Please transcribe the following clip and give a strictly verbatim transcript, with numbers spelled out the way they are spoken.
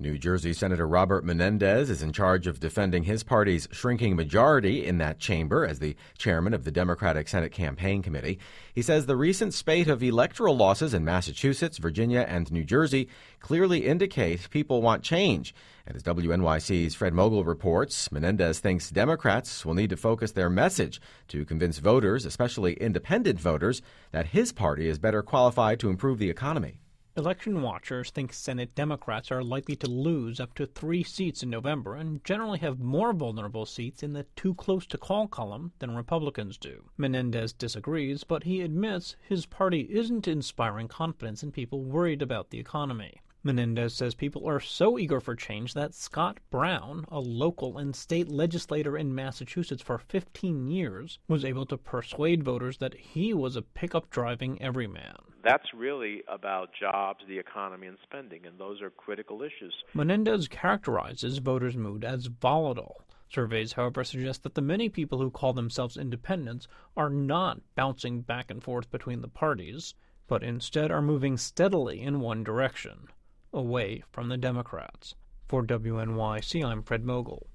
New Jersey Senator Robert Menendez is in charge of defending his party's shrinking majority in that chamber as the chairman of the Democratic Senate Campaign Committee. He says the recent spate of electoral losses in Massachusetts, Virginia, and New Jersey clearly indicate people want change. And as W N Y C's Fred Mogul reports, Menendez thinks Democrats will need to focus their message to convince voters, especially independent voters, that his party is better qualified to improve the economy. Election watchers think Senate Democrats are likely to lose up to three seats in November and generally have more vulnerable seats in the too close to call column than Republicans do. Menendez disagrees, but he admits his party isn't inspiring confidence in people worried about the economy. Menendez says people are so eager for change that Scott Brown, a local and state legislator in Massachusetts for fifteen years, was able to persuade voters that he was a pickup driving everyman. That's really about jobs, the economy, and spending, and those are critical issues. Menendez characterizes voters' mood as volatile. Surveys, however, suggest that the many people who call themselves independents are not bouncing back and forth between the parties, but instead are moving steadily in one direction, away from the Democrats. For W N Y C, I'm Fred Mogul.